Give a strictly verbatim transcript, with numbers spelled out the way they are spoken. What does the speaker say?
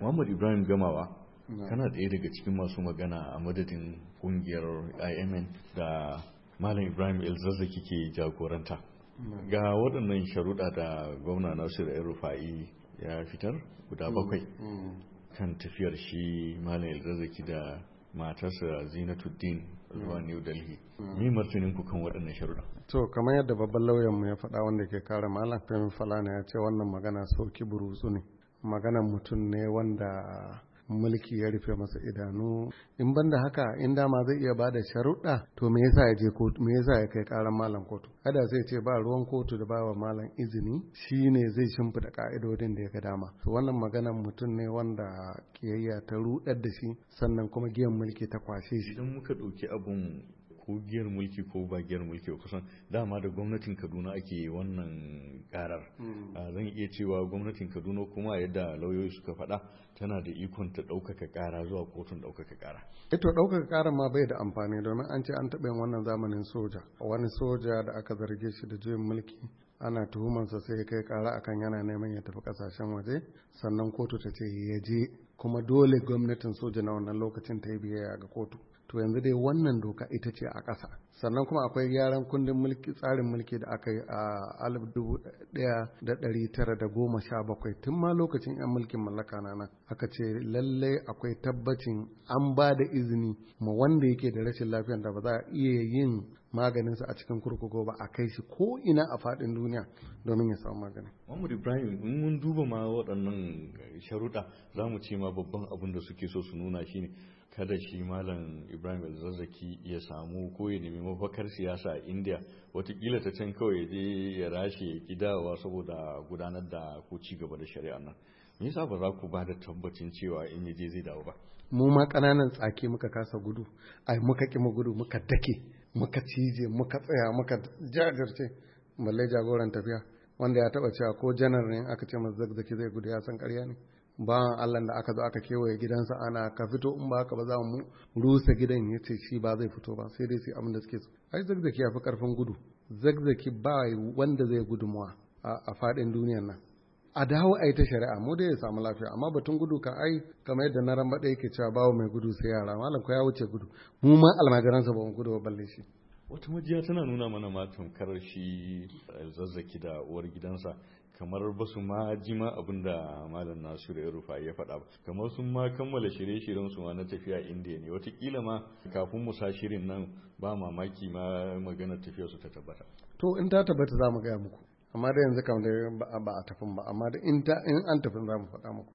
Muhammad Ibrahim Gamawa, kana ɗaya daga cikin masu magana a madadin ƙungiyar I M N da Malam Ibrahim El-Zazzaki ke jagoranta. Ga waɗannan sharuɗa da gwamna Nasiru El-Rufai ya fitar guda bakwai kan tafiyar shi Malam El-Zazzaki da matarsa Zinatuddin zuwa New Delhi. Me martanin ku kan waɗannan sharuɗa? To kamar yadda babban lauyan mu ya faɗa wanda ke kare Malam Femi Falana ya ce wannan magana sauki burutsu ne. Maganan mutum ne wanda mulki ya rufe masa idanu. In banda haka in dama zai iya bada sharuɗa to me yasa ya je kotu, me yasa ya kai karan malam kotu? Kada sai ce ba ruwan kotu da bawa malam izini, shine zai shimfida ka'idodin da ya ga dama. To wannan maganan mutum ne wanda kiyayya ta rudar da shi sannan kuma giyan mulki ta kwashe shi. Idan muka ɗauki abun ko giyar mulki ko ba giyar mulki ba, kusan dama da gwamnatin Kaduna ake wannan karar. Zan iya cewa gwamnatin Kaduna kuma yadda lauyoyi suka faɗa tana da ikon ta ɗaukaka ƙara zuwa kotun ɗaukaka ƙara. Ito ɗaukaka ƙara ma bai da amfani domin an ce an taɓa yin wannan zamanin soja. Wani soja da aka zarge shi da juyin mulki ana tuhumansa sai ya kai ƙara akan yana neman ya tafi ƙasashen waje, sannan kotu ta ce ya je, kuma dole gwamnatin soja na wannan lokacin ta yi biyayya ga kotu. To yanzu dai wannan doka ita ce a ƙasa. Sannan kuma akwai gyaran kundin mulki, tsarin mulki da aka yi a alif dubu ɗaya da ɗari tara da goma sha bakwai tun ma lokacin 'yan mulkin mallaka na nan aka ce lallai akwai tabbacin an ba da izini ma wanda yake da rashin lafiyar da ba za a iya yin maganinsa a cikin kurkuku ba a kai shi ko ina a faɗin duniya domin ya samu magani. Muhammad Ibrahim, in mun duba ma waɗannan sharuɗa za mu ce ma babban abin da suke so su nuna shine kada shi Malam Ibrahim El-Zazzaki ya samu ko ya nemi mafakar siyasa a India, watakila ta can kawai ya je ya rashe ya kidawa saboda gudanar da ko ci gaba da shari'a nan. Me yasa ba za ku ba da tabbacin cewa in ya je zai dawo ba? Mu ma ƙananan tsaki muka kasa gudu, ai muka ƙi mu gudu, muka dake, muka cije, muka tsaya, muka jajirce, balle jagoran tafiya wanda ya taba cewa ko janar ne aka ce masa Zazzaki zai gudu ya san ƙarya ne. Bawan Allah da aka zo aka kewaye gidansa ana ka fito, in ba haka ba za mu rusa gidan, ya ce shi ba zai fito ba sai dai sai abin da suke so. Ai Zazzaki ya fi karfin gudu. Zazzaki ba wanda zai gudunmuwa a faɗin duniyar nan. A dawo a yi ta shari'a mu dai ya samu lafiya, amma batun gudu ka ai kamar yadda na ramba ɗaya ke cewa bawo mai gudu sai yara, malam ko ya wuce gudu, mu ma almajiransa ba mu gudu ba balle shi. Wata majiya tana nuna mana ma tamkar shi Zazzaki da uwar gidansa kamar ba su ma ji ma abin da Malam Nasiru El-Rufai ya faɗa ba, kamar sun ma kammala shirye-shiryen su ma na tafiya Indiya ne, watakila ma kafin mu sa shirin nan ba mamaki ma maganar tafiyar su ta tabbata. To in ta tabbata za mu gaya muku, amma da yanzu kam da ba a tafin ba, amma da in an tafin za mu faɗa muku.